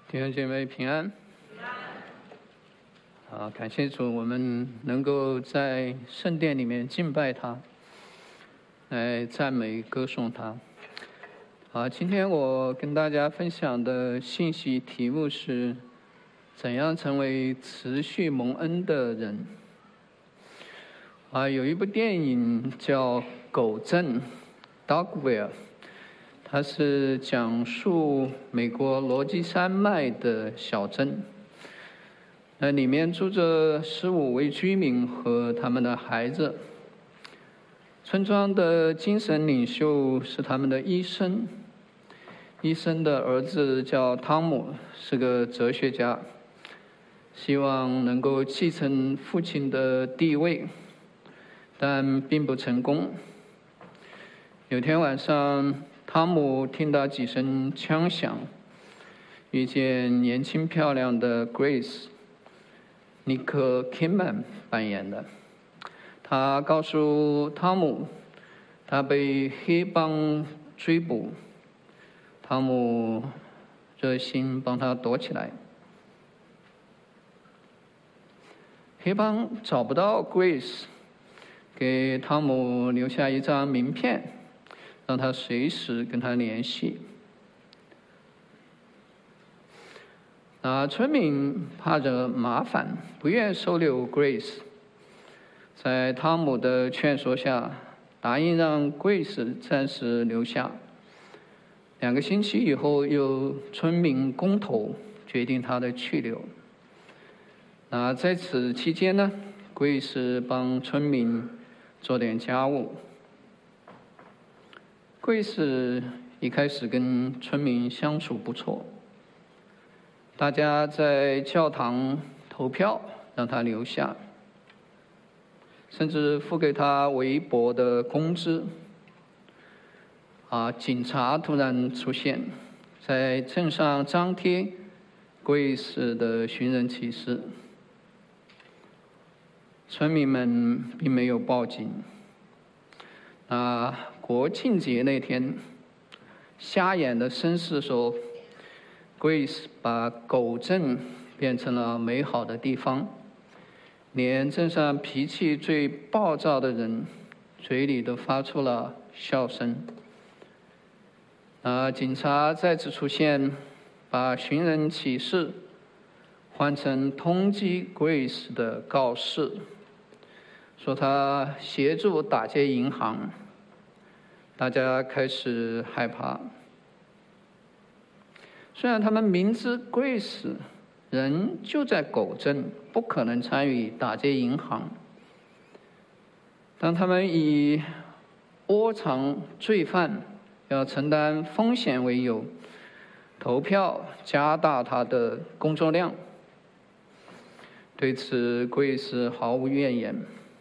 弟兄姐妹平安。感谢主，我们能够在圣殿里面敬拜他，来赞美歌颂他。今天我跟大家分享的信息题目是怎样成为持续蒙恩的人。有一部电影叫《狗镇》 Dogville， 它是讲述美国罗基山脉的小镇，那里面住着15位居民和他们的孩子。村庄的精神领袖是他们的医生，医生的儿子叫汤姆，是个哲学家，希望能够继承父亲的地位，但并不成功。有天晚上，汤姆听到几声枪响，遇见年轻漂亮的 Grace， 妮可·基曼扮演的。他告诉汤姆，他被黑帮追捕。汤姆热心帮他躲起来。黑帮找不到 Grace， 给汤姆留下一张名片，让他随时跟他联系。村民怕惹麻烦，不愿收留 Grace， 在汤姆的劝说下，答应让 Grace 暂时留下。2个星期以后，有村民公投决定他的去留。在此期间呢，Grace 帮村民做点家务。Grace 一开始跟村民相处不错，大家在教堂投票让他留下，甚至付给他微薄的工资。警察突然出现，在镇上张贴 Grace 的寻人启事。村民们并没有报警。国庆节那天，瞎眼的绅士说 Grace 把狗镇变成了美好的地方，连镇上脾气最暴躁的人嘴里都发出了笑声。警察再次出现，把寻人启事换成通缉 Grace 的告示，说他协助打劫银行。大家开始害怕。虽然他们明知 Grace 人就在狗镇，不可能参与打劫银行，但他们以窝藏罪犯要承担风险为由，投票加大他的工作量。对此 Grace 毫无怨言。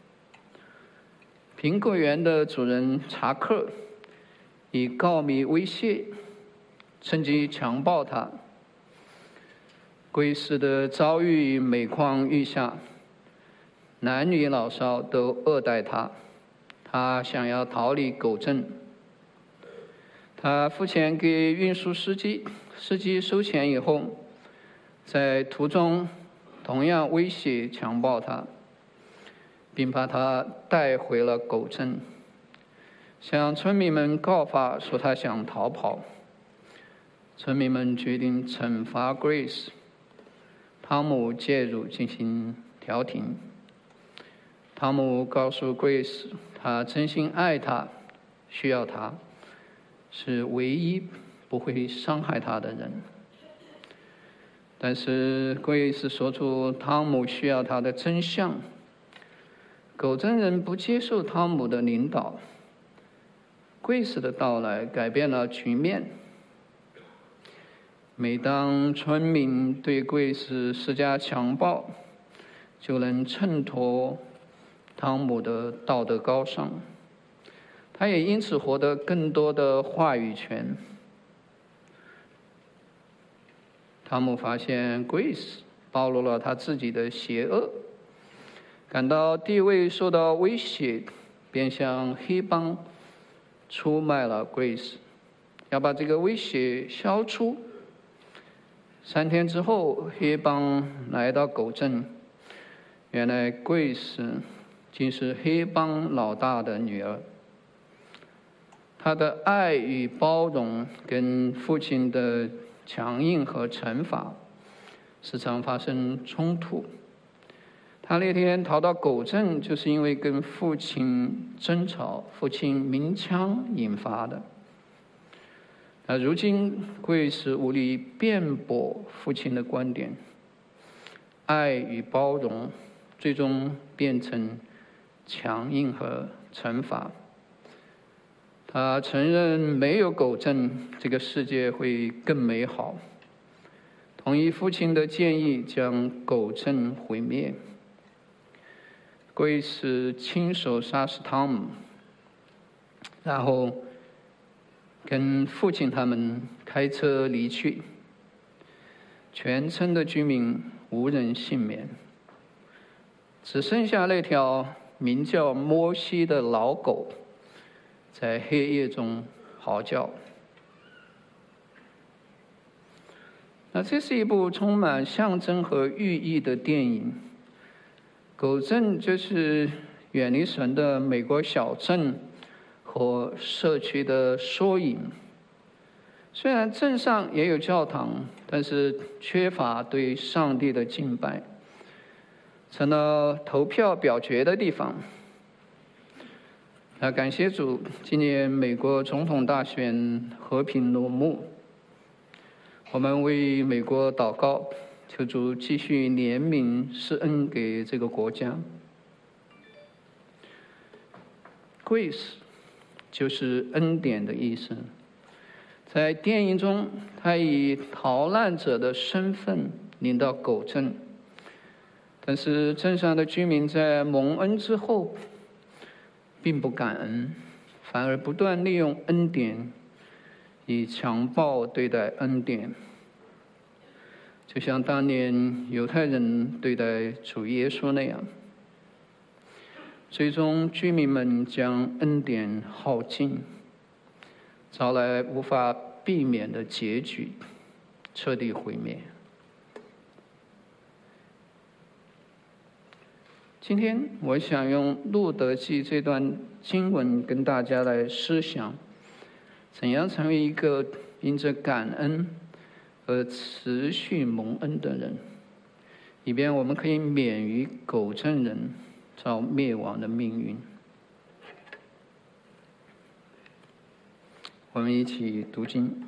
苹果园的主人查克以告密威胁，趁机强暴他。Grace的遭遇每况愈下，男女老少都恶待他。他想要逃离狗镇。他付钱给运输司机，司机收钱以后，在途中同样威胁强暴他，并把他带回了狗镇，向村民们告发说他想逃跑。村民们决定惩罚 Grace， 汤姆介入进行调停。汤姆告诉 Grace， 他真心爱她，需要她，是唯一不会伤害她的人。但是 Grace 说出汤姆需要她的真相。狗镇人不接受汤姆的领导。Grace 的到来改变了局面。每当村民对 Grace 施加强暴，就能衬托汤姆的道德高尚，他也因此获得更多的话语权。汤姆发现 Grace 暴露了他自己的邪恶，感到地位受到威胁，便向黑帮出卖了 Grace。要把这个威胁消除， 3天之后，黑帮来到狗镇，原来贵斯竟是黑帮老大的女儿。她的爱与包容跟父亲的强硬和惩罚时常发生冲突。她那天逃到狗镇，就是因为跟父亲争吵，父亲鸣枪引发的。如今贵斯无力辩驳父亲的观点，爱与包容最终变成强硬和惩罚。他承认没有狗镇，这个世界会更美好，同意父亲的建议，将狗镇毁灭。贵斯亲手杀死汤姆，然后跟父亲他们开车离去，全村的居民无人幸免，只剩下那条名叫摩西的老狗在黑夜中嚎叫。那这是一部充满象征和寓意的电影。狗镇就是远离神的美国小镇和社区的缩影。虽然镇上也有教堂，但是缺乏对上帝的敬拜，成了投票表决的地方。感谢主，今年美国总统大选和平落幕，我们为美国祷告，求主继续怜悯施恩给这个国家。Grace 就是恩典的意思。在电影中，他以逃难者的身份领到狗镇，但是镇上的居民在蒙恩之后，并不感恩，反而不断利用恩典，以强暴对待恩典。就像当年犹太人对待主耶稣那样，最终居民们将恩典耗尽，招来无法避免的结局，彻底毁灭。今天我想用路德记这段经文跟大家来思想，怎样成为一个因着感恩而持续蒙恩的人，以便我们可以免于狗镇人遭灭亡的命运。我们一起读经。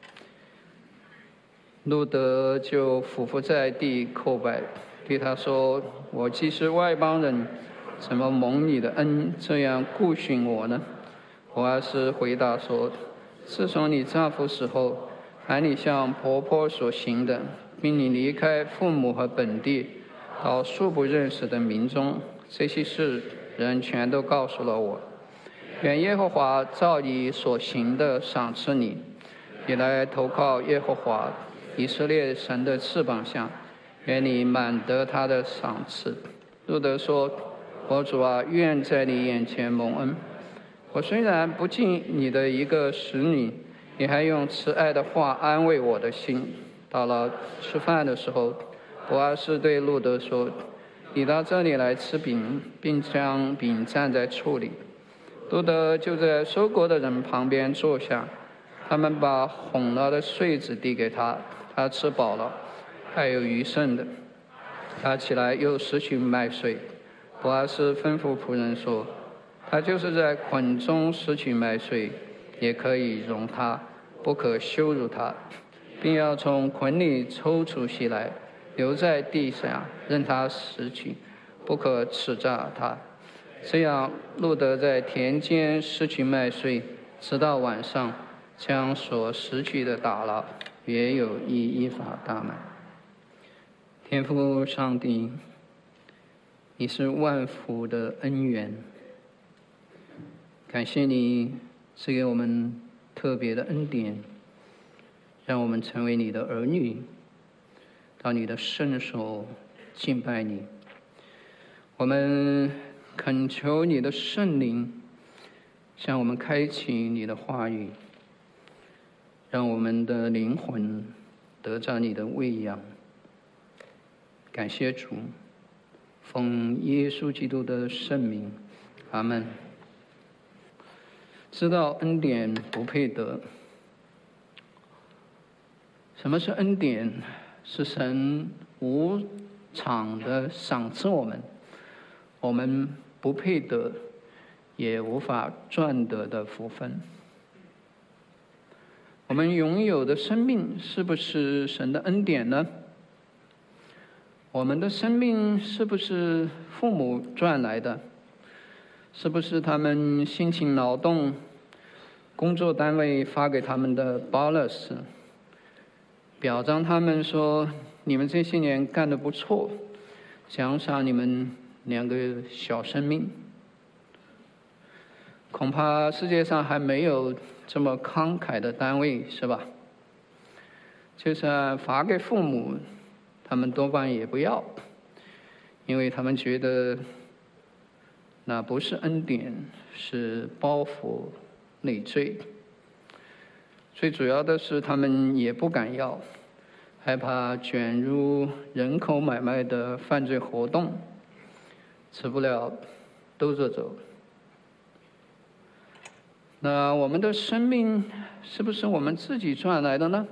路德就俯伏在地叩拜，对他说：“我既是外邦人，怎么蒙你的恩这样顾恤我呢？”波阿斯回答说：“自从你丈夫死后，凡你向婆婆所行的，并你离开父母和本地，到素不认识的民中，这些事人全都告诉了我。愿耶和华照你所行的赏赐你，你来投靠耶和华以色列神的翅膀下，愿你满得他的赏赐。”路德说：“我主啊，愿在你眼前蒙恩。我虽然不尽你的一个使女，你还用慈爱的话安慰我的心。”到了吃饭的时候，波阿斯对路德说：“你到这里来吃饼，并将饼蘸在醋里。”路德就在收割的人旁边坐下，他们把哄了的穗子递给他，他吃饱了，还有余剩的。他起来又拾取麦穗。波阿斯吩咐仆人说：“他就是在捆中拾取麦穗，也可以容他，不可羞辱他，并要从捆里抽出些来，留在地上，任他拾取，不可斥责他。”这样，路德在田间拾取麦穗，直到晚上，将所拾取的打了，也有依法大买。天父上帝，你是万福的恩源，感谢你赐给我们特别的恩典，让我们成为你的儿女，到你的圣所敬拜你。我们恳求你的圣灵向我们开启你的话语，让我们的灵魂得着你的喂养。感谢主，奉耶稣基督的圣名，阿们。知道恩典不配得。什么是恩典？是神无偿的赏赐我们，我们不配得，也无法赚得的福分。我们拥有的生命是不是神的恩典呢？我们的生命是不是父母赚来的？是不是他们辛勤劳动，工作单位发给他们的 bonus， 表彰他们说你们这些年干得不错，奖赏你们2个小生命？恐怕世界上还没有这么慷慨的单位，是吧？就算发给父母，他们多半也不要，因为他们觉得那不是恩典，是包袱累赘。最主要的是他们也不敢要，害怕卷入人口买卖的犯罪活动，吃不了兜着走。那我们的生命是不是我们自己赚来的呢？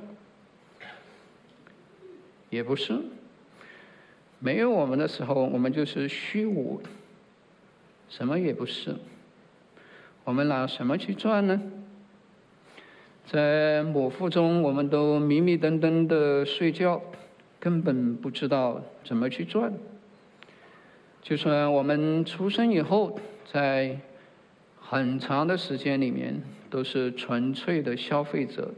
也不是。没有我们的时候，我们就是虚无，什么也不是。我们拿什么去赚呢？在母腹中，我们都迷迷瞪瞪的睡觉，根本不知道怎么去赚。就算我们出生以后，在很长的时间里面都是纯粹的消费者，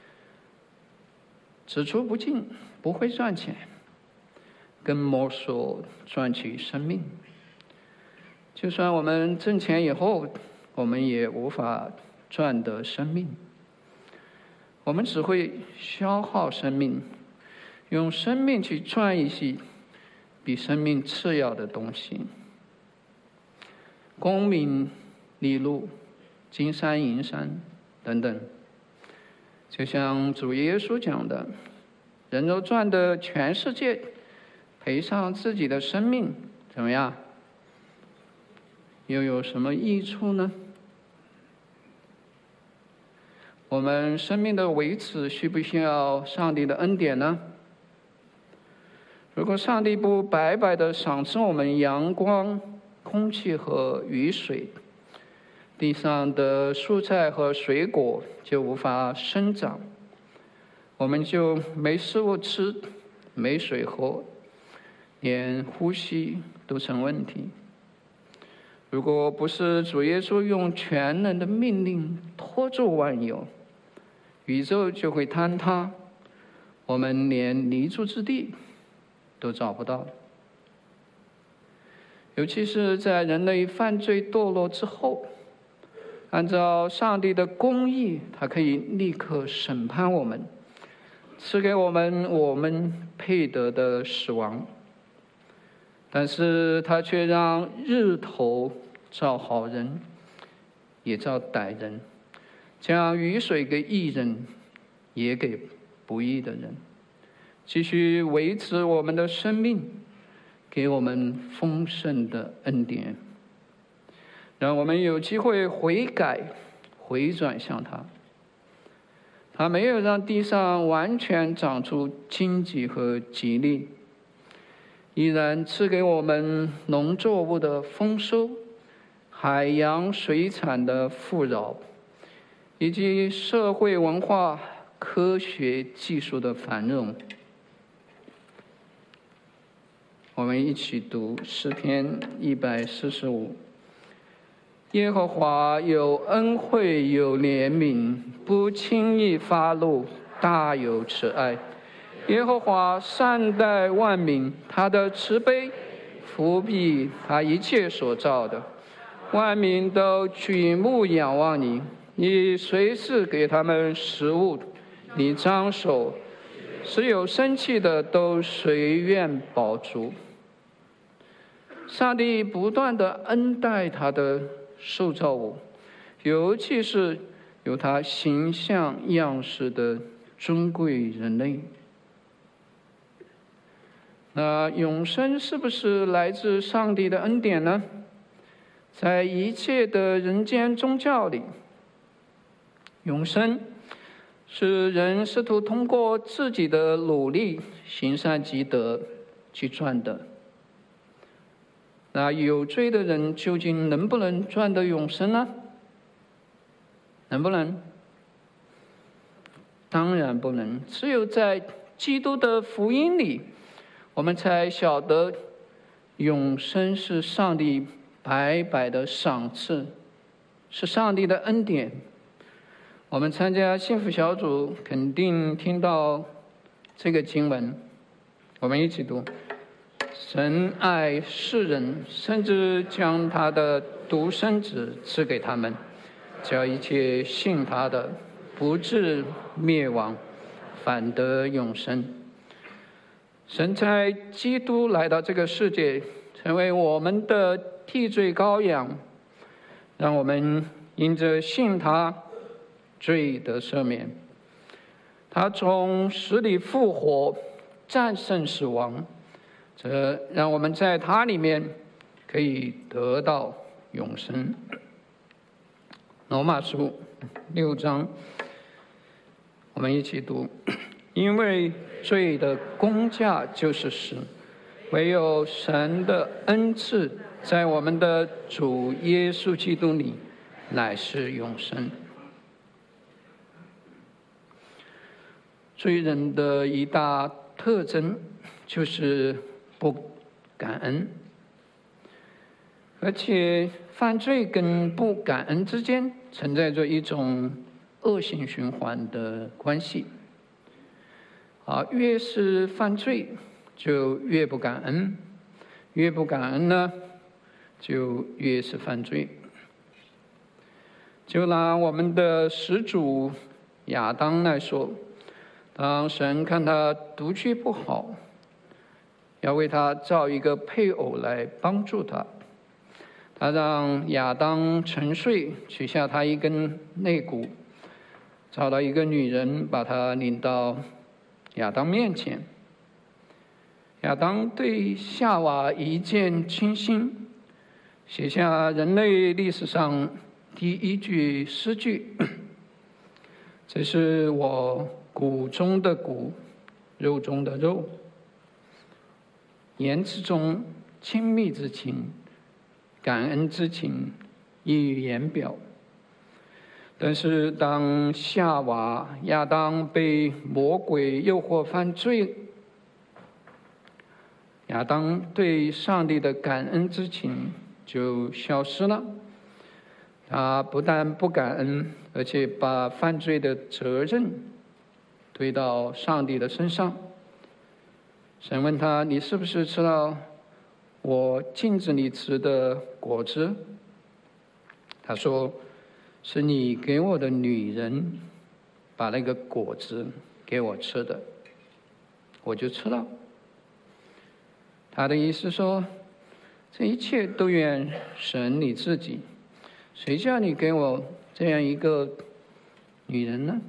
只出不进，不会赚钱，更莫说赚取生命。就算我们挣钱以后，我们也无法赚得生命，我们只会消耗生命，用生命去赚一些比生命次要的东西，功名利禄、金山银山等等。就像主耶稣讲的，人若赚得全世界，赔上自己的生命，怎么样？又有什么益处呢？我们生命的维持需不需要上帝的恩典呢？如果上帝不白白的赏赐我们阳光、空气和雨水，地上的蔬菜和水果就无法生长，我们就没食物吃，没水喝，连呼吸都成问题。如果不是主耶稣用全能的命令托住万有，宇宙就会坍塌，我们连立足之地都找不到。尤其是在人类犯罪堕落之后，按照上帝的公义，他可以立刻审判我们，赐给我们配得的死亡。但是他却让日头照好人，也照歹人，将雨水给义人，也给不义的人，继续维持我们的生命，给我们丰盛的恩典，让我们有机会悔改、回转向他。他没有让地上完全长出荆棘和吉利，依然赐给我们农作物的丰收、海洋水产的富饶，以及社会文化、科学技术的繁荣。我们一起读诗篇145。耶和华有恩惠，有怜悯，不轻易发怒，大有慈爱。耶和华善待万民，他的慈悲覆庇他一切所造的。万民都举目仰望你，你随时给他们食物，你张手，使有生气的都随愿饱足。上帝不断地恩待他的受造物，尤其是有他形象样式的尊贵人类。 那永生是不是来自上帝的恩典呢？在一切的人间宗教里，永生是人试图通过自己的努力行善积德去赚的。那有罪的人究竟能不能赚得永生呢？能不能？当然不能。只有在基督的福音里，我们才晓得永生是上帝白白的赏赐，是上帝的恩典。我们参加幸福小组肯定听到这个经文，我们一起读：神爱世人，甚至将他的独生子赐给他们，叫一切信他的不至灭亡，反得永生。神在基督来到这个世界，成为我们的替罪羔羊，让我们因着信他，罪得赦免。他从死里复活，战胜死亡，这让我们在他里面可以得到永生。罗马书6章，我们一起读：因为罪的工价就是死，唯有神的恩赐在我们的主耶稣基督里乃是永生。罪人的一大特征就是不感恩，而且犯罪跟不感恩之间存在着一种恶性循环的关系。越是犯罪，就越不感恩；越不感恩呢，就越是犯罪。就拿我们的始祖亚当来说，当神看他独居不好，要为他造一个配偶来帮助他，他让亚当沉睡，取下他一根肋骨，找到一个女人，把她领到亚当面前。亚当对夏娃一见倾心，写下人类历史上第一句诗句：这是我骨中的骨，肉中的肉。言辞中亲密之情，感恩之情溢于言表。但是当夏娃亚当被魔鬼诱惑犯罪，亚当对上帝的感恩之情就消失了。他不但不感恩，而且把犯罪的责任推到上帝的身上。神问他：你是不是吃到我禁止你吃的果子？他说：是你给我的女人把那个果子给我吃的，我就吃了。他的意思说，这一切都怨神你自己，谁叫你给我这样一个女人呢？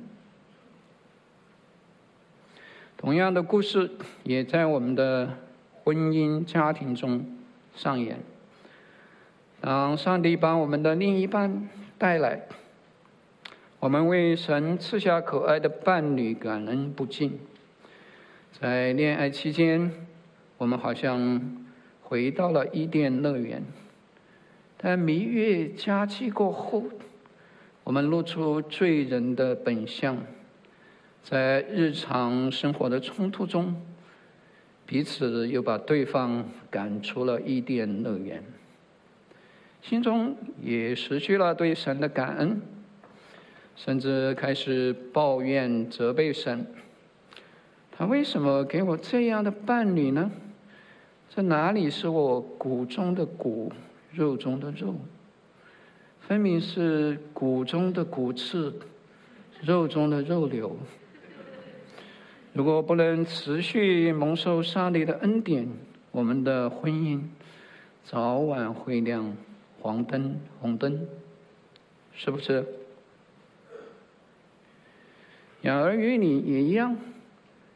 同样的故事也在我们的婚姻家庭中上演。当上帝把我们的另一半带来，我们为神赐下可爱的伴侣感恩不尽。在恋爱期间，我们好像回到了伊甸乐园，但蜜月佳期过后，我们露出罪人的本相，在日常生活的冲突中，彼此又把对方赶出了伊甸乐园，心中也失去了对神的感恩，甚至开始抱怨责备神。他为什么给我这样的伴侣呢？这哪里是我骨中的骨，肉中的肉？分明是骨中的骨刺，肉中的肉瘤。如果不能持续蒙受上帝的恩典，我们的婚姻早晚会亮黄灯、红灯，是不是？养儿育女也一样，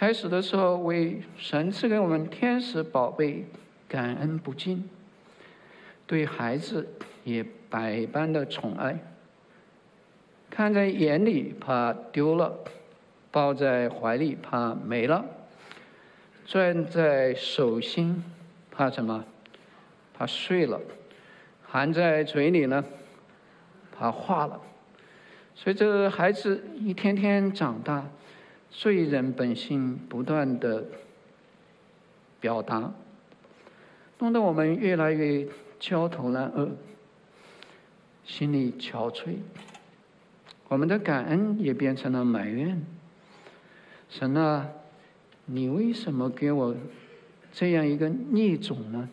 开始的时候为神赐给我们天使宝贝感恩不尽，对孩子也百般的宠爱，看在眼里怕丢了，抱在怀里怕没了，攥在手心怕什么？怕碎了，含在嘴里呢，怕化了。随着孩子一天天长大，罪人本性不断的表达，弄得我们越来越焦头烂额，心里憔悴。我们的感恩也变成了埋怨。神啊，你为什么给我这样一个孽种呢？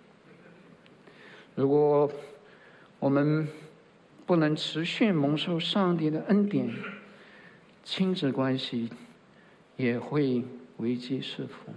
如果我们不能持续蒙受上帝的恩典，亲子关系也会危机四伏。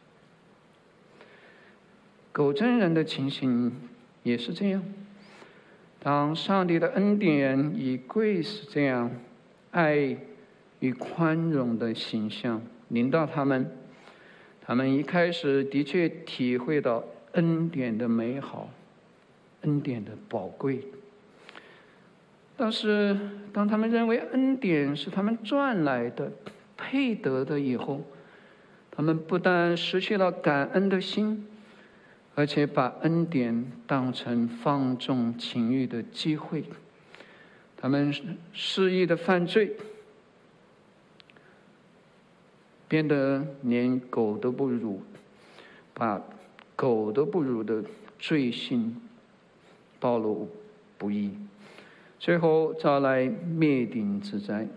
狗真人的情形也是这样。当上帝的恩典以Grace这样爱与宽容的形象临到他们，他们一开始的确体会到恩典的美好，恩典的宝贵。但是当他们认为恩典是他们赚来的、配得的以后，他们不但失去了感恩的心，而且把恩典当成放纵情欲的机会。他们肆意的犯罪，变得连狗都不如，把狗都不如的罪行暴露不遗，最后招来灭顶之灾。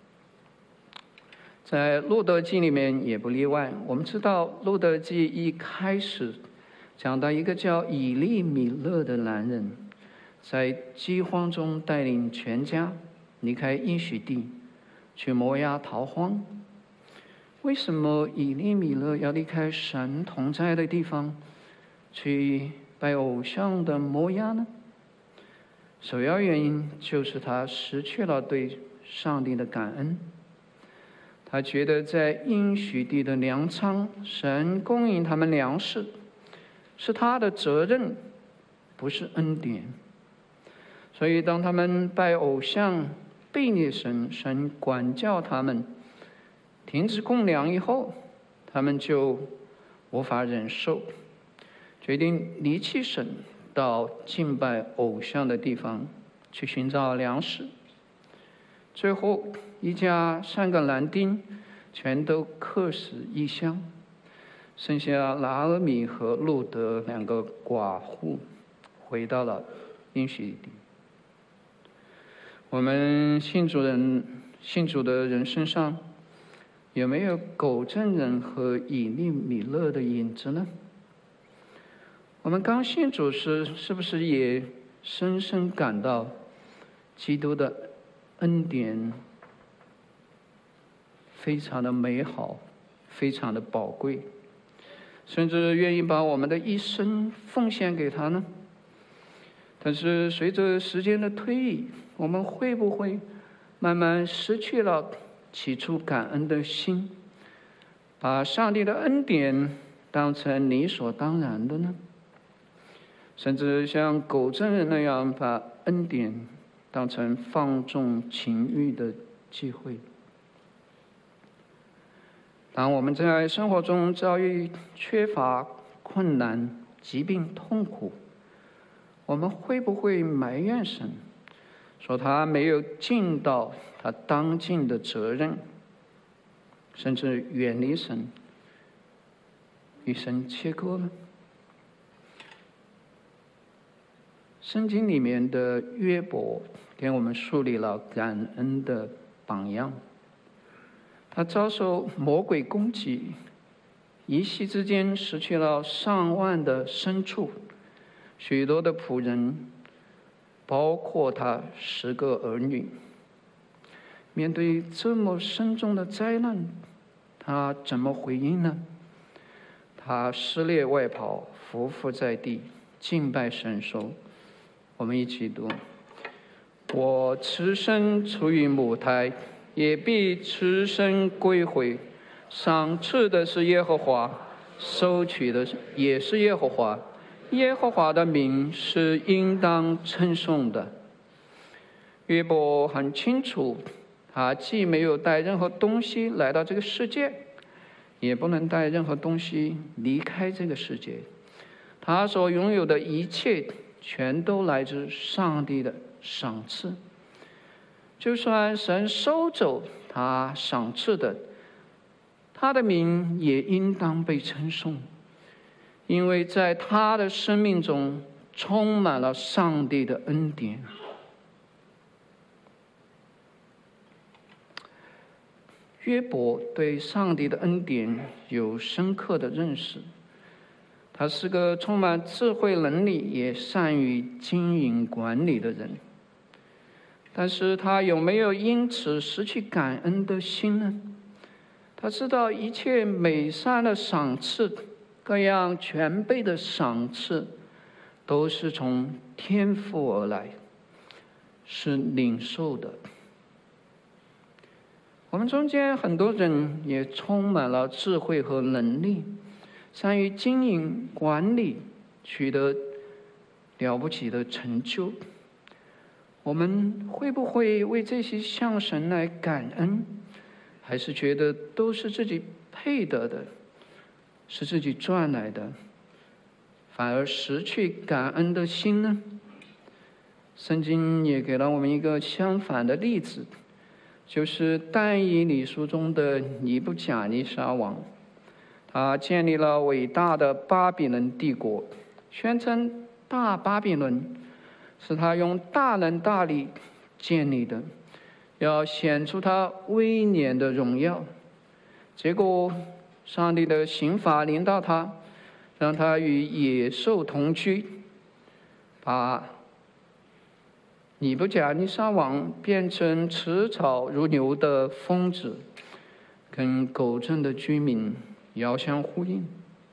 在路德记里面也不例外。我们知道路德记一开始讲到一个叫以利米勒的男人，在饥荒中带领全家离开应许地，去摩押逃荒。为什么以利米勒要离开神同在的地方，去拜偶像的摩押呢？首要原因就是他失去了对上帝的感恩。他觉得在应许地的粮仓，神供应他们粮食，是他的责任，不是恩典。所以当他们拜偶像、背逆神，神管教他们，停止供粮以后，他们就无法忍受，决定离弃神，到敬拜偶像的地方去寻找粮食。最后一家3个男丁全都客死异乡，剩下拿俄米和路德2个寡妇回到了应许地。我们信主的人身上有没有狗证人和以利米勒的影子呢？我们刚信主时，是不是也深深感到基督的恩典非常的美好，非常的宝贵，甚至愿意把我们的一生奉献给他呢？但是随着时间的推移，我们会不会慢慢失去了起初感恩的心，把上帝的恩典当成理所当然的呢？甚至像狗证人那样把恩典当成放纵情欲的机会。当我们在生活中遭遇缺乏、困难、疾病、痛苦，我们会不会埋怨神，说他没有尽到他当尽的责任，甚至远离神，与神切割呢？圣经里面的约伯给我们树立了感恩的榜样。他遭受魔鬼攻击，一夕之间失去了上万的牲畜，许多的仆人，包括他10个儿女。面对这么深重的灾难，他怎么回应呢？他撕裂外袍，匍匐在地，敬拜神说：“我们一起读：我此生出于母胎，也必此生归回。 赏赐的是耶和华，收取的也是耶和华。耶和华的名是应当称颂的。约伯很清楚，他既没有带任何东西来到这个世界，也不能带任何东西离开这个世界。他所拥有的一切，全都来自上帝的赏赐。就算神收走他赏赐的，他的名也应当被称颂，因为在他的生命中充满了上帝的恩典。约伯对上帝的恩典有深刻的认识，他是个充满智慧能力也善于经营管理的人。但是他有没有因此失去感恩的心呢？他知道一切美善的赏赐，各样全备的赏赐，都是从天父而来，是领受的。我们中间很多人也充满了智慧和能力，善于经营管理，取得了不起的成就。我们会不会为这些向神来感恩，还是觉得都是自己配得的，是自己赚来的，反而失去感恩的心呢？圣经也给了我们一个相反的例子，就是但以理书中的尼布甲尼撒王。他建立了伟大的巴比伦帝国，宣称大巴比伦是他用大能大力建立的，要显出他威严的荣耀。结果上帝的刑罚临到他，让他与野兽同居，把尼布甲尼撒王变成吃草如牛的疯子，跟狗镇的居民遥相呼应。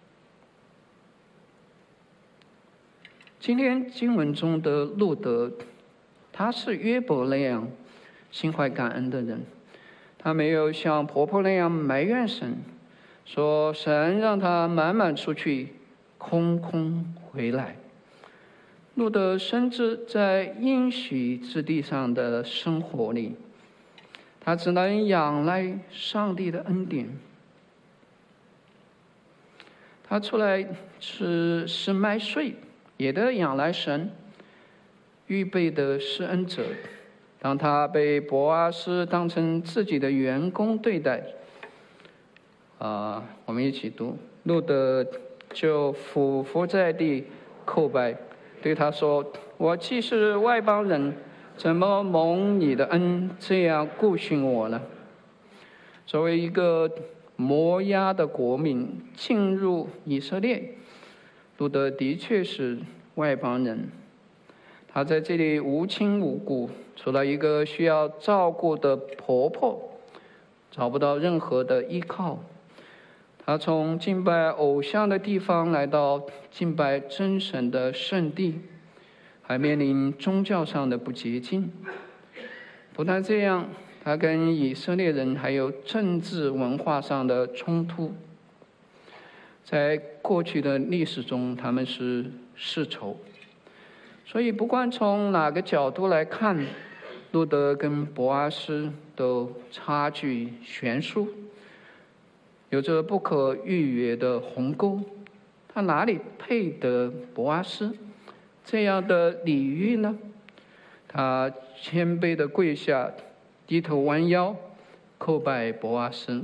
今天经文中的路德，他是约伯那样心怀感恩的人，他没有像婆婆那样埋怨神，说神让他满满出去，空空回来。路德甚至在应许之地上的生活里，他只能仰赖上帝的恩典。他出来吃麦穗，也得仰赖神预备的施恩者。当他被波阿斯当成自己的员工对待，我们一起读，路德就俯伏在地叩拜，对他说：“我既是外邦人，怎么蒙你的恩这样顾训我呢？”作为一个摩押的国民进入以色列，路德的确是外邦人。他在这里无亲无故，除了一个需要照顾的婆婆，找不到任何的依靠。他从敬拜偶像的地方来到敬拜真神的圣地，还面临宗教上的不洁净。不但这样，他跟以色列人还有政治文化上的冲突。在过去的历史中，他们是世仇。所以不管从哪个角度来看，路德跟波阿斯都差距悬殊，有着不可逾越的鸿沟。他哪里配得波阿斯这样的礼遇呢？他谦卑的跪下，低头弯腰，叩拜波阿斯。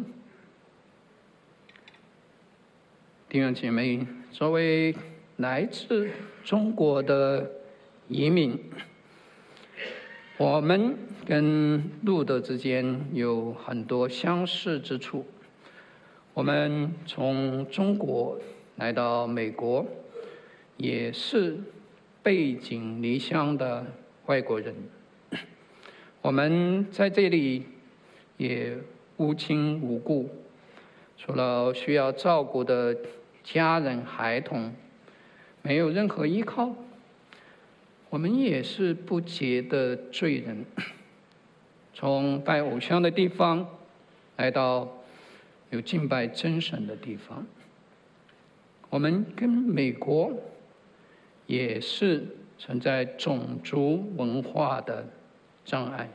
弟兄姐妹，作为来自中国的移民，我们跟路德之间有很多相似之处。我们从中国来到美国，也是背井离乡的外国人。我们在这里也无亲无故，除了需要照顾的家人孩童，没有任何依靠。我们也是不洁的罪人，从拜偶像的地方来到有敬拜真神的地方。我们跟美国也是存在种族文化的障碍。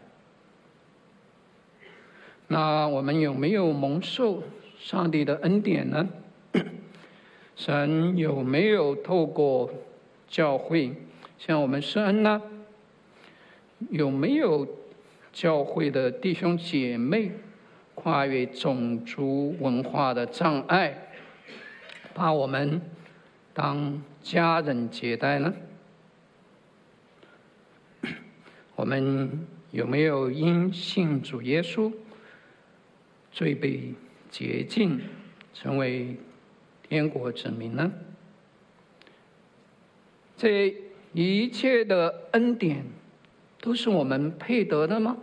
那我们有没有蒙受上帝的恩典呢？神有没有透过教会向我们施恩呢？有没有教会的弟兄姐妹跨越种族文化的障碍，把我们当家人接待呢？我们有没有因信主耶稣罪被洁净，成为天国子民呢？这一切的恩典都是我们配得的吗？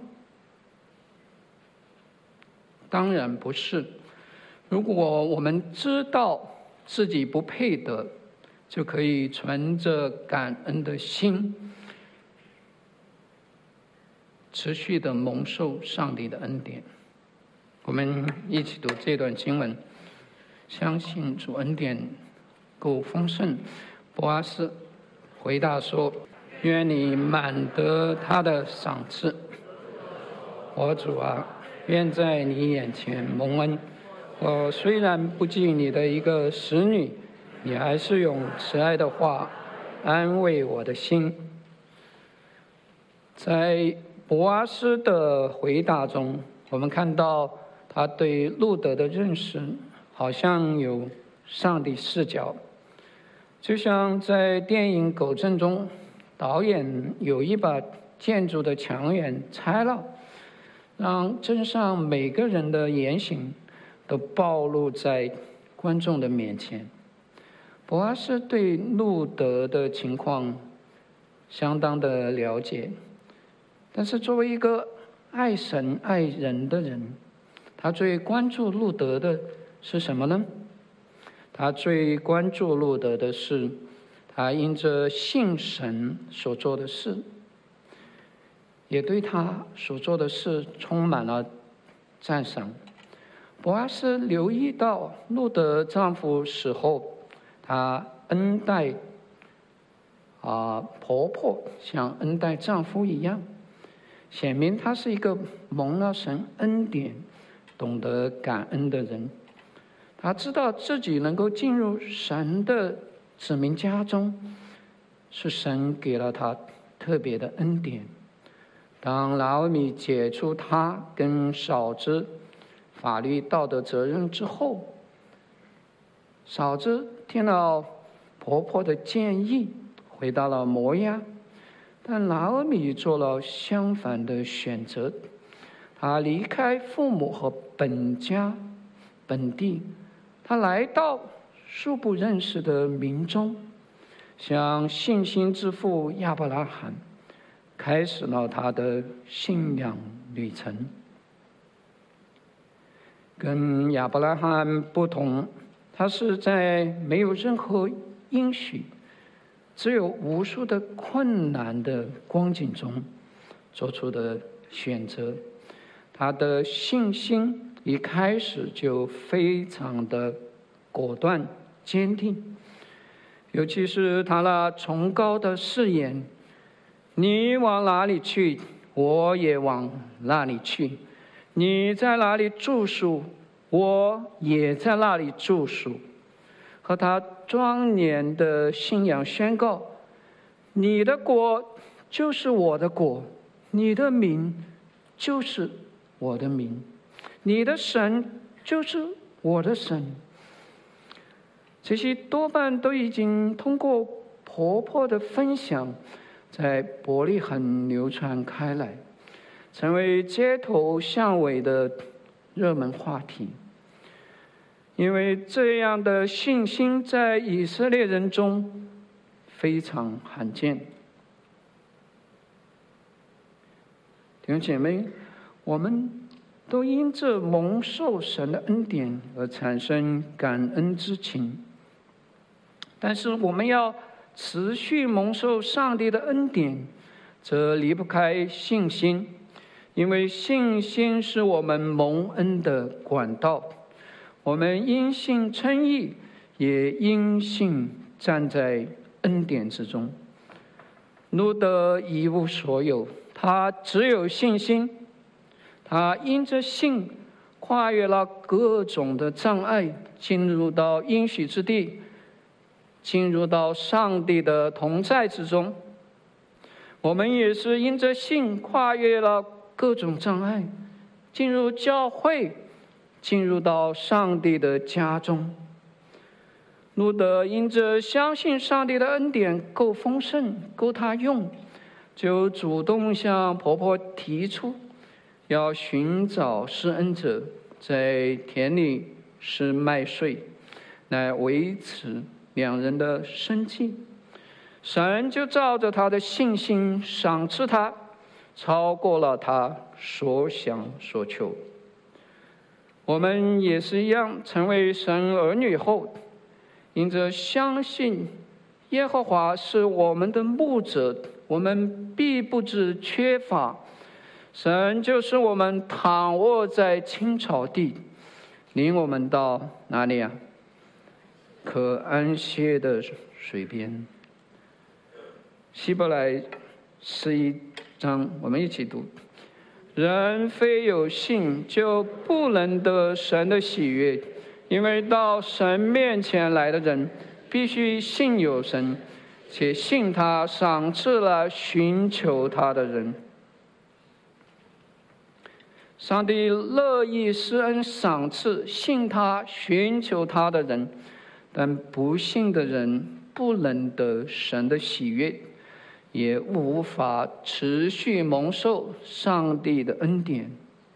当然不是。如果我们知道自己不配得，就可以存着感恩的心，持续的蒙受上帝的恩典。我们一起读这段经文，相信主恩典够丰盛。波阿斯回答说：愿你满得他的赏赐。我主啊，愿在你眼前蒙恩。我虽然不及你的一个使女，你还是用慈爱的话安慰我的心。在波阿斯的回答中，我们看到他对路德的认识好像有上帝视角，就像在电影《狗镇》中，导演有意把建筑的墙垣拆了，让镇上每个人的言行都暴露在观众的面前。波阿斯对路德的情况相当的了解，但是作为一个爱神爱人的人，他最关注路德的是什么呢？他最关注路德的是他因着信神所做的事，也对他所做的事充满了赞赏。波阿斯留意到路德丈夫死后，她恩待婆婆像恩待丈夫一样，显明她是一个蒙了神恩典、懂得感恩的人。她知道自己能够进入神的子民家中，是神给了她特别的恩典。当拿俄米解除她跟嫂子法律道德责任之后，嫂子听了婆婆的建议，回到了摩押，但拿俄米做了相反的选择。她离开父母和本家本地，她来到素不认识的民中，向信心之父亚伯拉罕开始了他的信仰旅程。跟亚伯拉罕不同，他是在没有任何应许，只有无数的困难的光景中做出的选择。他的信心一开始就非常的果断坚定，尤其是他那崇高的誓言：你往哪里去，我也往那里去；你在哪里住宿，我也在那里住宿。和他庄严的信仰宣告：你的国就是我的国，你的名就是我的名，你的神就是我的神。这些多半都已经通过婆婆的分享，在伯利恒流传开来，成为街头巷尾的热门话题。因为这样的信心在以色列人中非常罕见。弟兄姐妹，我们都因着蒙受神的恩典而产生感恩之情，但是我们要持续蒙受上帝的恩典，则离不开信心，因为信心是我们蒙恩的管道。 我们因信称义，也因信站在恩典之中。路得一无所有，他只有信心。他因着信跨越了各种的障碍，进入到应许之地，进入到上帝的同在之中。我们也是因着信跨越了各种障碍，进入教会，进入到上帝的家中。路得因着相信上帝的恩典够丰盛，够他用，就主动向婆婆提出要寻找施恩者，在田里施麦穗，来维持两人的生计。神就照着他的信心赏赐他，超过了他所想所求。我们也是一样，成为神儿女后，因着相信耶和华是我们的牧者，我们必不致缺乏。神就是我们躺卧在青草地，领我们到哪里啊？可安歇的水边。希伯来11章，我们一起读：人非有信，就不能得神的喜悦，因为到神面前来的人，必须信有神，且信他赏赐了寻求他的人。上帝乐意施恩赏赐信他寻求他的人，但不信的人不能得神的喜悦，也无法持续蒙受上帝的恩典。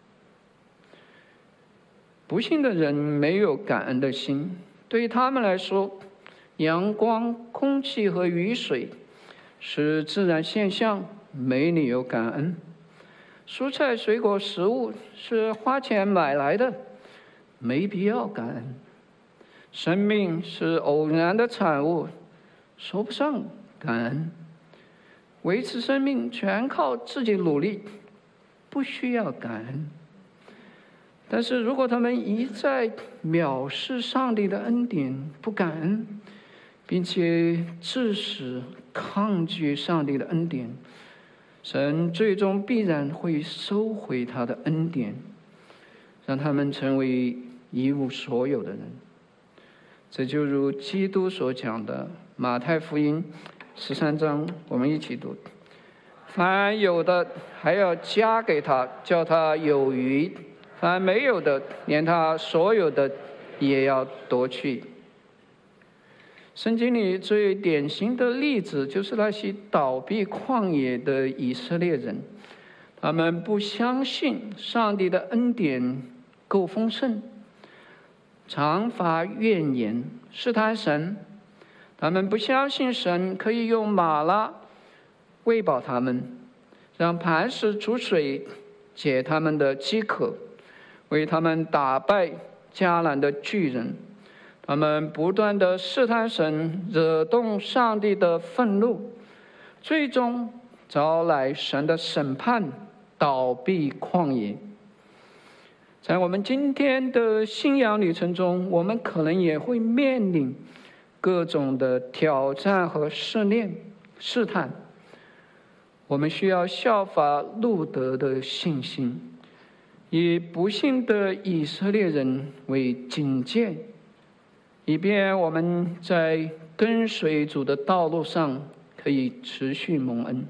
不信的人没有感恩的心，对他们来说，阳光、空气和雨水是自然现象，没理由感恩。蔬菜、水果、食物是花钱买来的，没必要感恩。生命是偶然的产物，说不上感恩。维持生命全靠自己努力，不需要感恩。但是如果他们一再藐视上帝的恩典，不感恩，并且致使抗拒上帝的恩典，神最终必然会收回他的恩典，让他们成为一无所有的人。这就如基督所讲的，马太福音13章，我们一起读：凡有的还要加给他，叫他有余；凡没有的，连他所有的也要夺去。圣经里最典型的例子就是那些倒闭旷野的以色列人，他们不相信上帝的恩典够丰盛，常发怨言，试探神。他们不相信神可以用玛拉喂饱他们，让磐石出水解他们的饥渴，为他们打败迦南的巨人。他们不断地试探神，惹动上帝的愤怒，最终招来神的审判，倒闭旷野。在我们今天的信仰旅程中，我们可能也会面临各种的挑战和试探。我们需要效法路得的信心，以不信的以色列人为警戒，以便我们在跟随主的道路上可以持续蒙恩。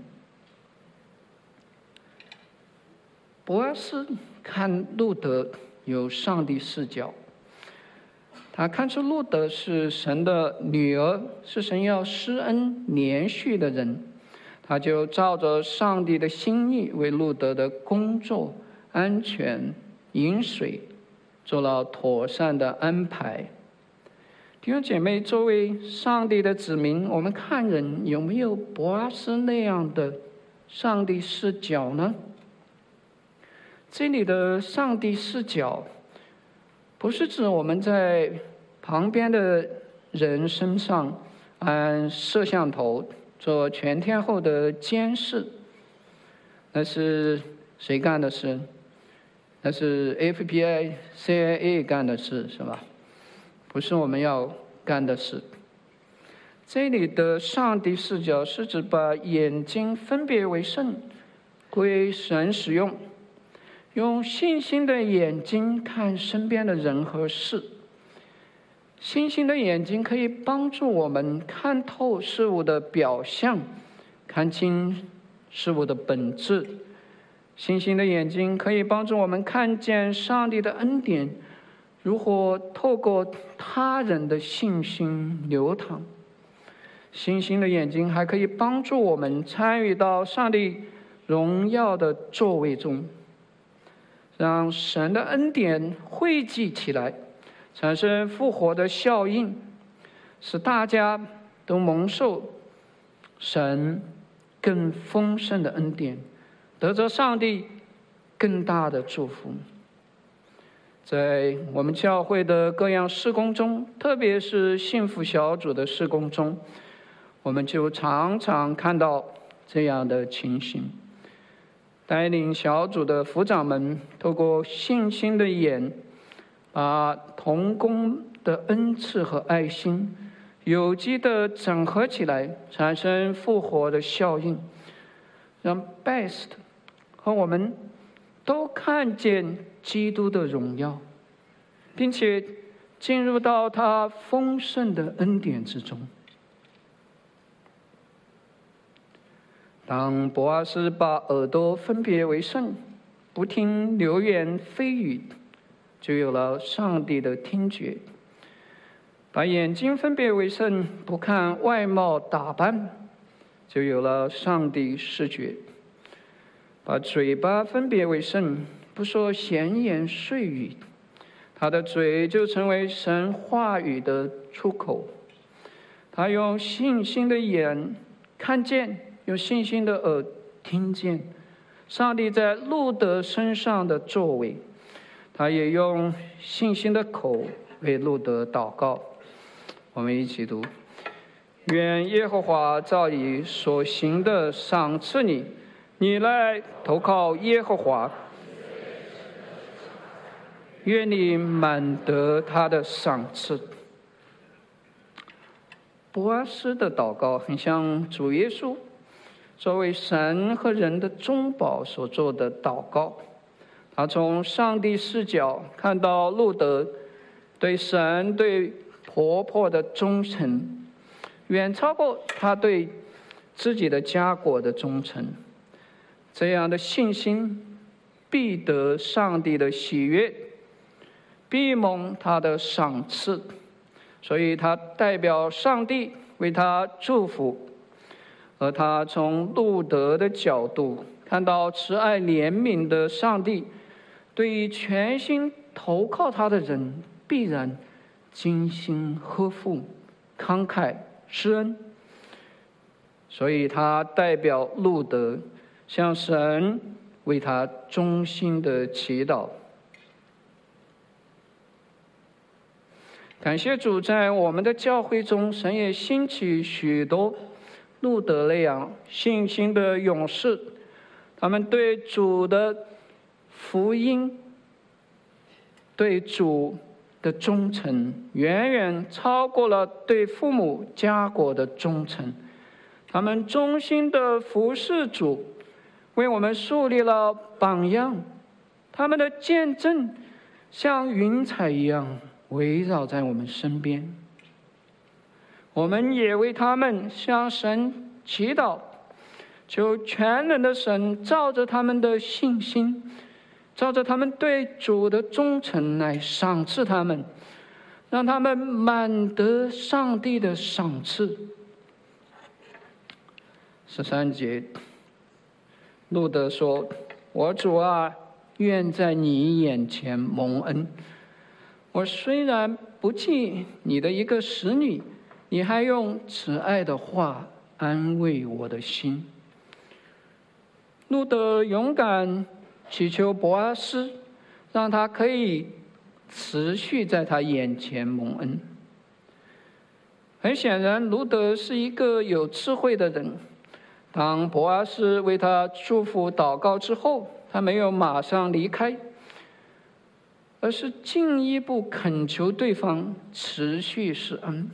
波阿斯看路得有上帝视角，他看出路得是神的女儿，是神要施恩连续的人，他就照着上帝的心意为路得的工作、安全、饮水做了妥善的安排。弟兄姐妹，作为上帝的子民，我们看人有没有波阿斯那样的上帝视角呢？这里的上帝视角不是指我们在旁边的人身上安摄像头做全天候的监视，那是谁干的事？那是 FBI、CIA 干的事，是吧？ 不是我们要干的事。这里的上帝视角是指把眼睛分别为圣，归神使用，用信心的眼睛看身边的人和事。信心的眼睛可以帮助我们看透事物的表象，看清事物的本质。信心的眼睛可以帮助我们看见上帝的恩典如何透过他人的信心流淌。信心的眼睛还可以帮助我们参与到上帝荣耀的作为中，让神的恩典汇集起来，产生复活的效应，使大家都蒙受神更丰盛的恩典，得着上帝更大的祝福。在我们教会的各样事工中，特别是幸福小组的事工中，我们就常常看到这样的情形。带领小组的辅长们透过信心的眼，把同工的恩赐和爱心有机的整合起来，产生复活的效应，让 Best 和我们都看见基督的荣耀，并且进入到他丰盛的恩典之中。当波阿斯把耳朵分别为圣，不听流言蜚语，就有了上帝的听觉；把眼睛分别为圣，不看外貌打扮，就有了上帝视觉；把嘴巴分别为圣，不说闲言碎语，他的嘴就成为神话语的出口。他用信心的眼看见，用信心的耳听见上帝在路德身上的作为，他也用信心的口为路德祷告。我们一起读：愿耶和华照你所行的赏赐你，你来投靠耶和华，愿你满得他的赏赐。波阿斯的祷告很像主耶稣作为神和人的中保所做的祷告。他从上帝视角看到路德对神对婆婆的忠诚，远超过他对自己的家国的忠诚。这样的信心必得上帝的喜悦，必蒙他的赏赐，所以他代表上帝为他祝福。而他从路德的角度看到慈爱怜悯的上帝，对于全心投靠他的人必然精心呵护、慷慨施恩。所以他代表路德向神为他衷心的祈祷。感谢主，在我们的教会中，神也兴起许多路德那样信心的勇士，他们对主的福音、对主的忠诚，远远超过了对父母家国的忠诚。他们忠心的服侍主，为我们树立了榜样。他们的见证像云彩一样围绕在我们身边。我们也为他们向神祈祷，求全能的神照着他们的信心，照着他们对主的忠诚来赏赐他们，让他们满得上帝的赏赐。13节，路德说：我主啊，愿在你眼前蒙恩。我虽然不记你的一个使女，你还用慈爱的话安慰我的心。路德勇敢祈求波阿斯，让他可以持续在他眼前蒙恩。很显然，路德是一个有智慧的人。当波阿斯为他祝福祷告之后，他没有马上离开， 而是进一步恳求对方持续施恩。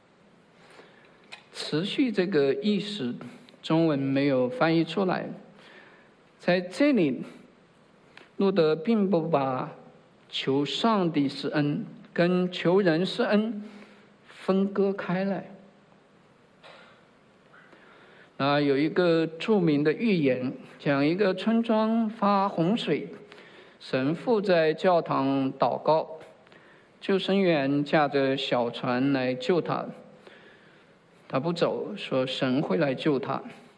持续这个意思，中文没有翻译出来。在这里，路德并不把求上帝施恩跟求人施恩分割开来。有一个著名的寓言，讲一个村庄发洪水，神父在教堂祷告，救生员驾着小船来救他。他不走，说神会来救他。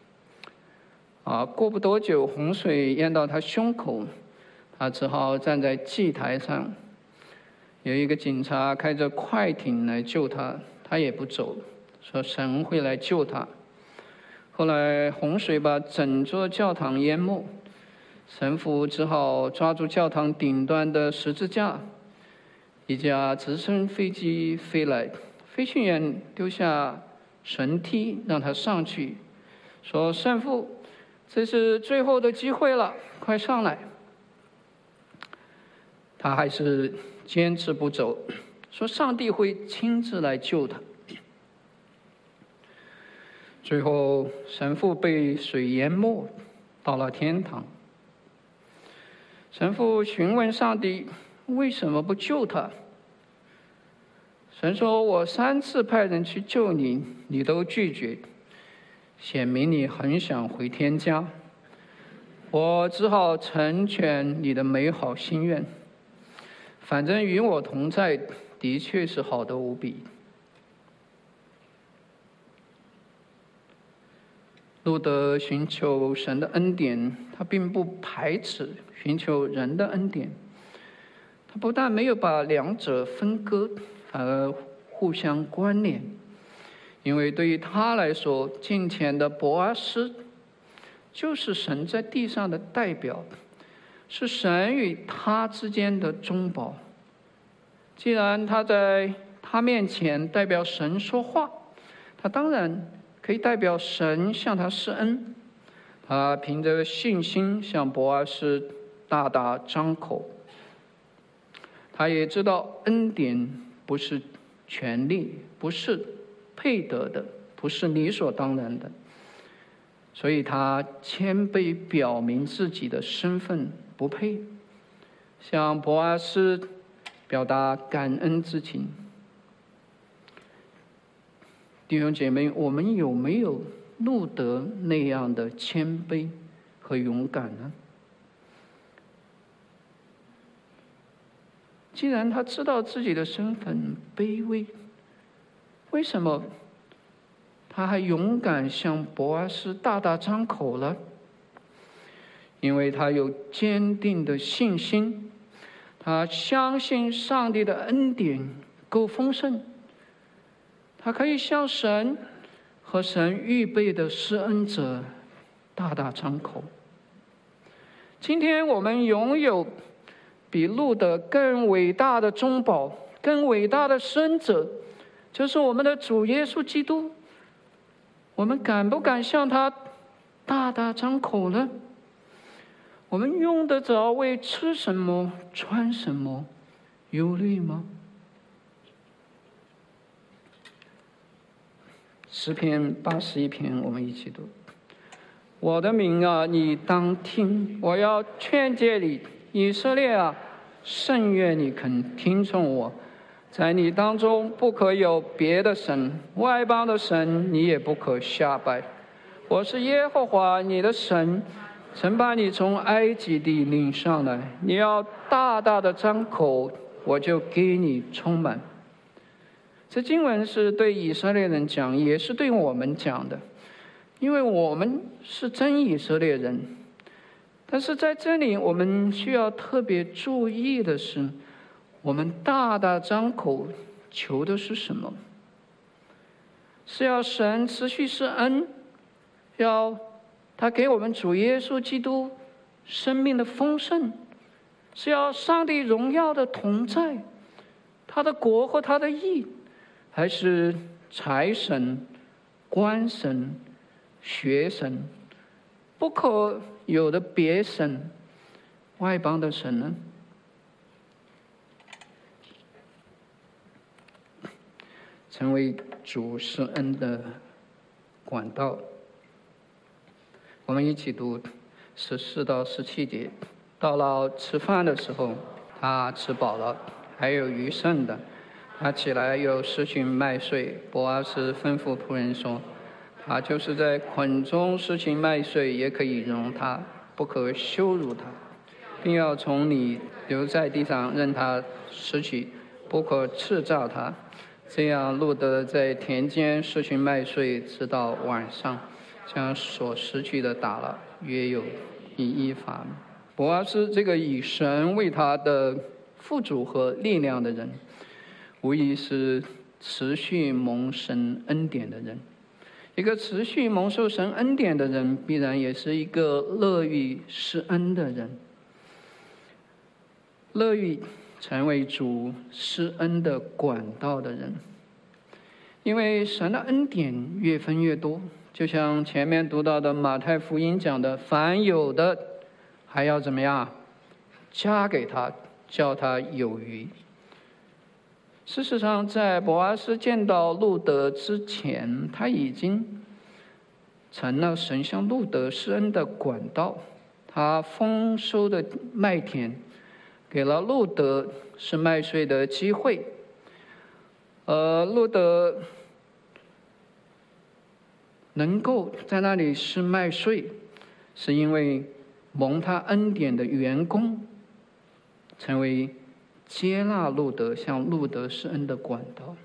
过不多久，洪水淹到他胸口，他只好站在祭台上。有一个警察开着快艇来救他，他也不走，说神会来救他。后来洪水把整座教堂淹没，神父只好抓住教堂顶端的十字架。一架直升飞机飞来，飞行员丢下绳梯让他上去，说神父，这是最后的机会了，快上来。他还是坚持不走，说上帝会亲自来救他。最后神父被水淹没，到了天堂。神父询问上帝为什么不救他。神说，我3次派人去救你，你都拒绝，显明你很想回天家。我只好成全你的美好心愿，反正与我同在的确是好得无比。路德寻求神的恩典，他并不排斥寻求人的恩典。他不但没有把两者分割，反而互相关联。因为对于他来说，敬虔的伯阿斯就是神在地上的代表，是神与他之间的中保。既然他在他面前代表神说话，他当然可以代表神向他施恩。他凭着信心向伯阿斯大大张口。他也知道恩典不是权利，不是配得的，不是理所当然的，所以他谦卑表明自己的身份不配，向伯阿斯表达感恩之情。弟兄姐妹，我们有没有路德那样的谦卑和勇敢呢？既然他知道自己的身份卑微，为什么他还勇敢向伯阿斯大大张口了？因为他有坚定的信心，他相信上帝的恩典够丰盛，他可以向神和神预备的施恩者大大张口。今天我们拥有比路德更伟大的中保，更伟大的施恩者，就是我们的主耶稣基督。我们敢不敢向他大大张口呢？我们用得着为吃什么穿什么忧虑吗？诗篇81篇，我们一起读。我的民啊，你当听，我要劝诫你，以色列啊，甚愿你肯听从我。在你当中不可有别的神，外邦的神你也不可下拜。我是耶和华你的神，曾把你从埃及地领上来。你要大大的张口，我就给你充满。这经文是对以色列人讲，也是对我们讲的，因为我们是真以色列人。但是在这里我们需要特别注意的是，我们大大张口求的是什么？是要神持续施恩，要他给我们主耶稣基督生命的丰盛，是要上帝荣耀的同在，他的国和他的义，还是财神、官神、学神，不可有的别神、外邦的神呢？ 成为主施恩的管道。我们一起读14到17节。到了吃饭的时候，他吃饱了，还有余剩的，他起来又拾取麦穗。波阿斯吩咐仆人说，他就是在捆中拾取麦穗，也可以容他，不可羞辱他，并要从你留在地上，任他拾取，不可斥责他。这样路德在田间拾取麦穗，直到晚上，将所拾取的打了，约有1伊法。波阿斯这个以神为他的富足和力量的人，无疑是持续蒙神恩典的人。一个持续蒙受神恩典的人，必然也是一个乐于施恩的人，乐于成为主施恩的管道的人。因为神的恩典越分越多，就像前面读到的马太福音讲的，凡有的还要怎么样？加给他，叫他有余。事实上，在波阿斯见到路德之前，他已经成了神向路德施恩的管道。他丰收的麦田给了路德施麦穗的机会，路德能够在那里施麦穗，是因为蒙他恩典的员工成为接纳路德向路德施恩的管道。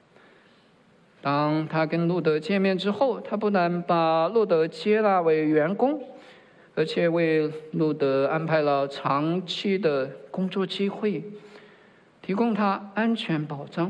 当他跟路德见面之后，他不但把路德接纳为员工，而且为路德安排了长期的工作机会，提供他安全保障。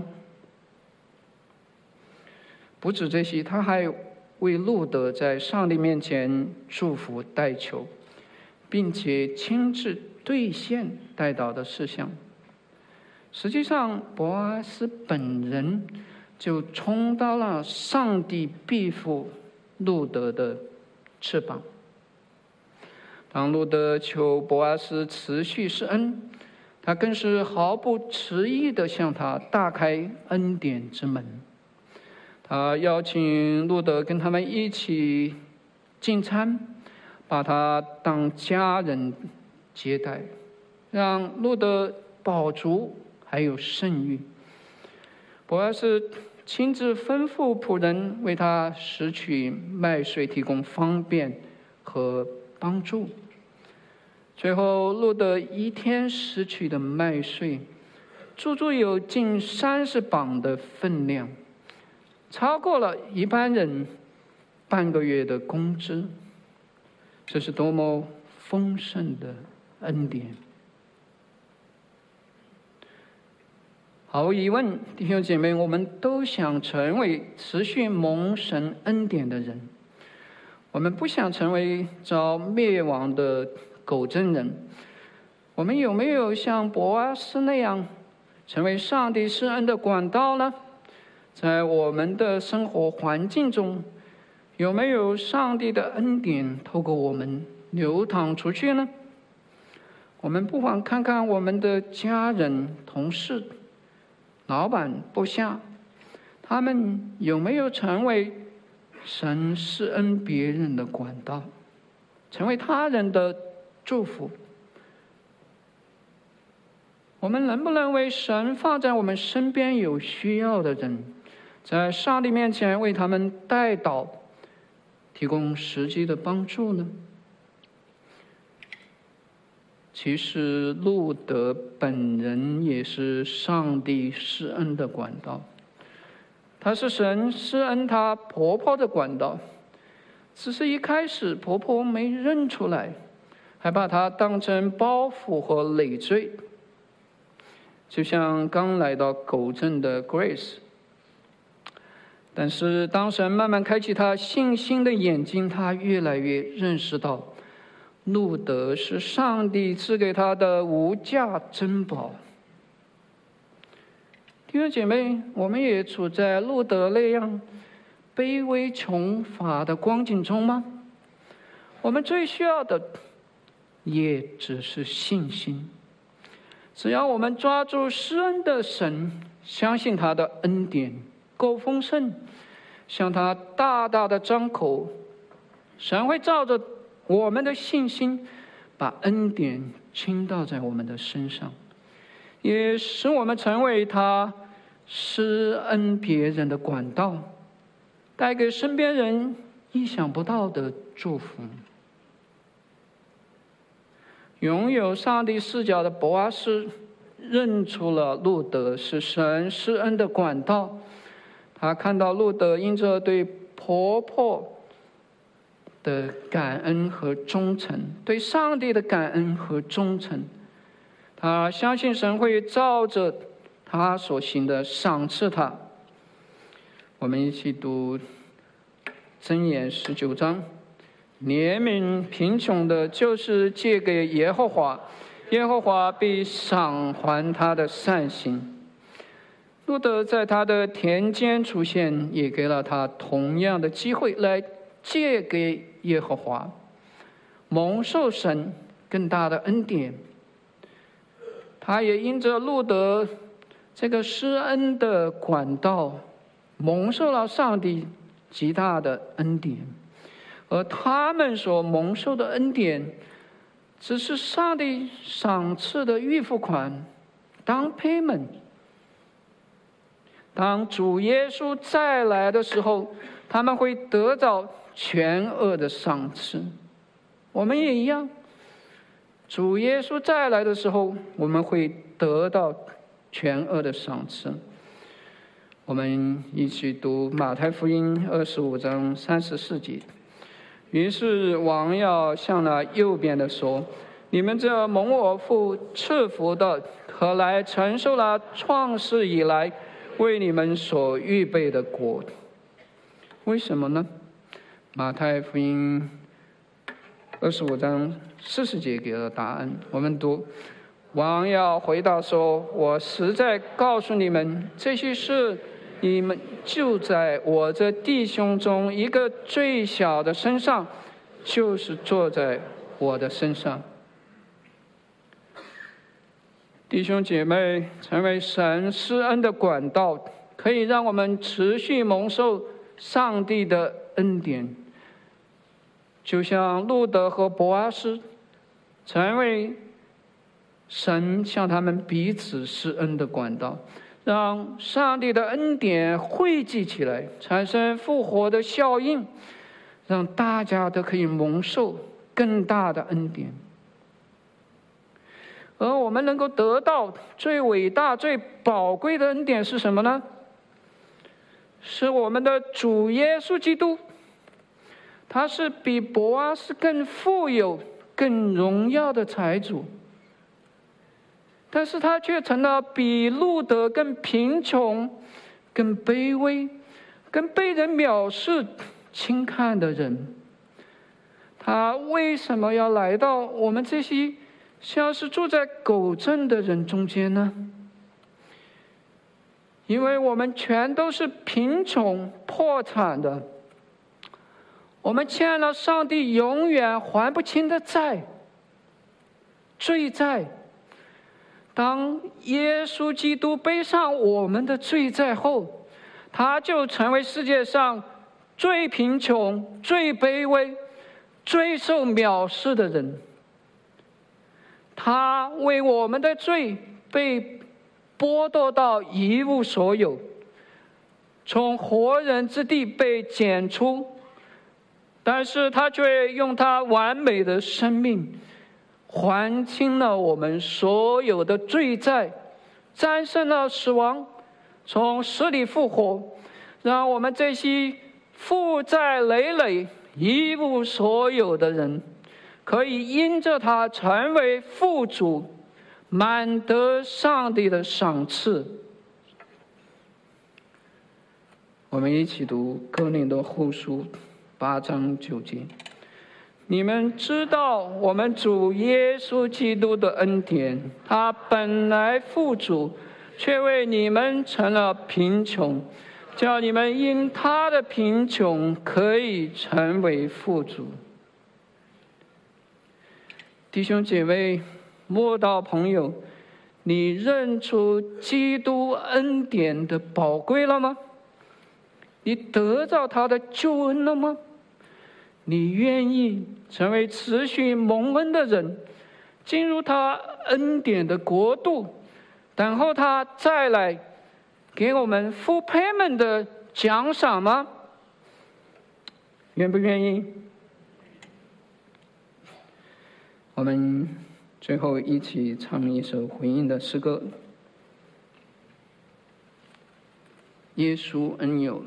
不止这些，他还为路德在上帝面前祝福代求，并且亲自兑现代祷的事项。实际上，波阿斯本人就充当了上帝庇护路德的翅膀。当路德求波阿斯持续施恩，他更是毫不迟疑地向他大开恩典之门。他邀请路德跟他们一起进餐，把他当家人接待，让路德饱足还有剩余。波阿斯亲自吩咐仆人为他拾取麦穗，提供方便和帮助。最后，路德一天拾取的麦穗，足足有近30磅的分量，超过了一般人半个月的工资。这是多么丰盛的恩典！毫无疑问，弟兄姐妹，我们都想成为持续蒙神恩典的人。我们不想成为遭灭亡的狗真人。我们有没有像波阿斯那样，成为上帝施恩的管道呢？在我们的生活环境中，有没有上帝的恩典透过我们流淌出去呢？我们不妨看看我们的家人、同事、老板、部下，他们有没有成为神施恩别人的管道，成为他人的祝福？我们能不能为神放在我们身边有需要的人，在上帝面前为他们代祷，提供实际的帮助呢？其实路德本人也是上帝施恩的管道，他是神施恩他婆婆的管道，只是一开始婆婆没认出来，还把她当成包袱和累赘。就像刚来到狗镇的 Grace， 但是当神慢慢开启她信心的眼睛，她越来越认识到路德是上帝赐给她的无价珍宝。弟兄姐妹，我们也处在路德那样卑微穷乏的光景中吗？我们最需要的也只是信心。只要我们抓住施恩的神，相信他的恩典够丰盛，向他大大的张口，神会照着我们的信心，把恩典倾倒在我们的身上，也使我们成为他施恩别人的管道，带给身边人意想不到的祝福。拥有上帝视角的波阿斯认出了路德是神施恩的管道，他看到路德因着对婆婆的感恩和忠诚，对上帝的感恩和忠诚，他相信神会照着他所行的赏赐他。我们一起读箴言19章，怜悯贫穷的，就是借给耶和华，耶和华必赏还他的善行。路德在他的田间出现，也给了他同样的机会来借给耶和华，蒙受神更大的恩典。他也因着路德这个施恩的管道，蒙受了上帝极大的恩典，而他们所蒙受的恩典，只是上帝赏赐的预付款 ，down payment。当主耶稣再来的时候，他们会得到全额的赏赐。我们也一样，主耶稣再来的时候，我们会得到全额的赏赐。我们一起读马太福音25章34节。于是王要向那右边的说：“你们这蒙我父赐福的，可来承受了创世以来为你们所预备的国。”为什么呢？马太福音25章40节给了答案。我们读：王要回答说：“我实在告诉你们，这些事你们就在我这弟兄中一个最小的身上，就是坐在我的身上。”弟兄姐妹，成为神施恩的管道，可以让我们持续蒙受上帝的恩典，就像路德和波阿斯成为神向他们彼此施恩的管道，让上帝的恩典汇集起来，产生复活的效应，让大家都可以蒙受更大的恩典。而我们能够得到最伟大、最宝贵的恩典是什么呢？是我们的主耶稣基督。他是比波阿斯更富有、更荣耀的财主，但是他却成了比路德更贫穷、更卑微、更被人藐视、轻看的人。他为什么要来到我们这些像是住在狗镇的人中间呢？因为我们全都是贫穷破产的，我们欠了上帝永远还不清的债，罪债。当耶稣基督背上我们的罪债后，他就成为世界上最贫穷、最卑微、最受藐视的人。他为我们的罪被剥夺到一无所有，从活人之地被剪出，但是他却用他完美的生命还清了我们所有的罪债，战胜了死亡，从死里复活，让我们这些负债累累、一无所有的人，可以因着他成为富足，满得上帝的赏赐。我们一起读哥林多后书8章9节。你们知道我们主耶稣基督的恩典，他本来富足，却为你们成了贫穷，叫你们因他的贫穷可以成为富足。弟兄姐妹，慕道朋友，你认出基督恩典的宝贵了吗？ 你得到他的救恩了吗？你愿意成为持续蒙恩的人，进入他恩典的国度，等候他再来给我们full payment的奖赏吗？愿不愿意？我们最后一起唱一首回应的诗歌。耶稣恩友。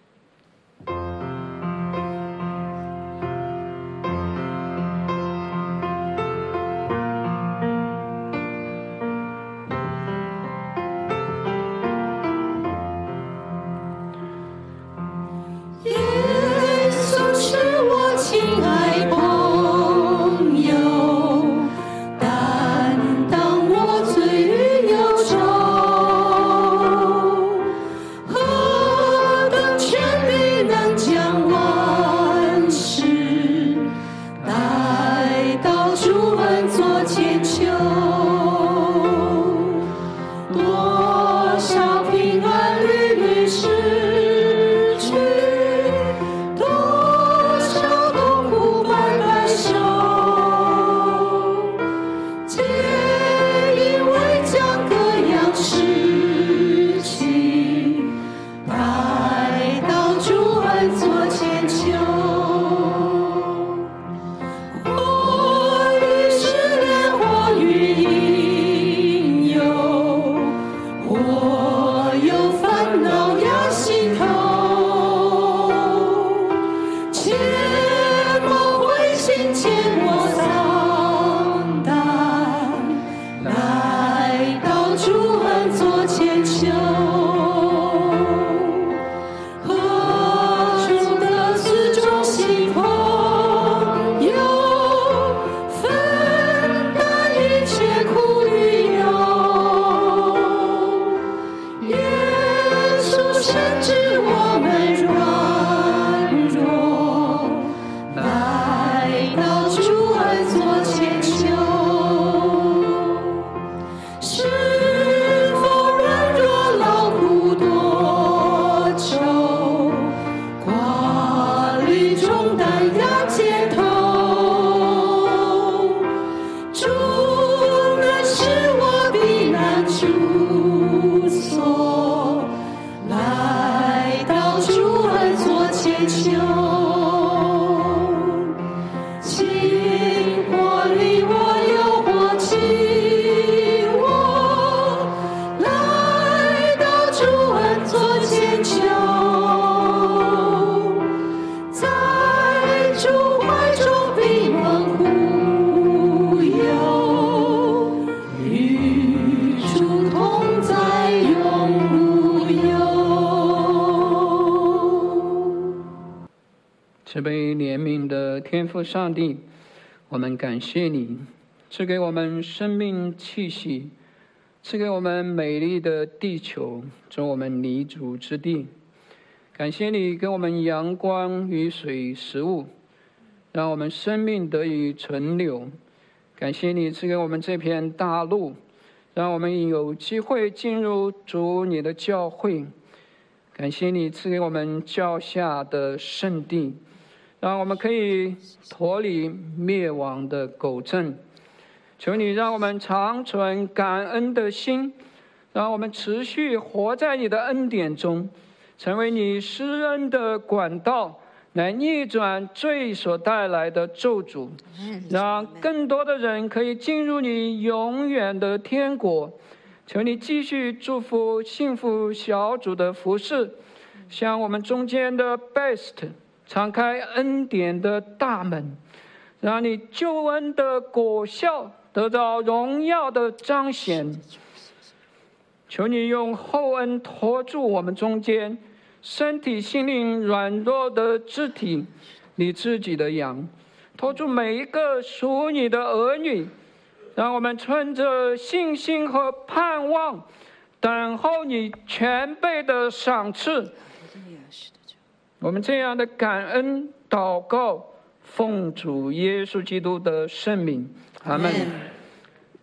慈悲怜悯的天父上帝，我们感谢你赐给我们生命气息，赐给我们美丽的地球做我们立足之地。感谢你给我们阳光、雨水、食物，让我们生命得以存留。感谢你赐给我们这片大陆，让我们有机会进入主你的教会。感谢你赐给我们脚下的圣地，让我们可以脱离灭亡的苟正。求你让我们长存感恩的心，让我们持续活在你的恩典中，成为你施恩的管道，来逆转罪所带来的咒诅，让更多的人可以进入你永远的天国。求你继续祝福幸福小组的服事，向我们中间的 Best 敞开恩典的大门，让你救恩的果效得到荣耀的彰显。求你用厚恩托住我们中间身体心灵软弱的肢体，你自己的羊，托住每一个属你的儿女，让我们存着信心和盼望，等候你全备的赏赐。我们这样的感恩祷告，奉主耶稣基督的圣名，阿们。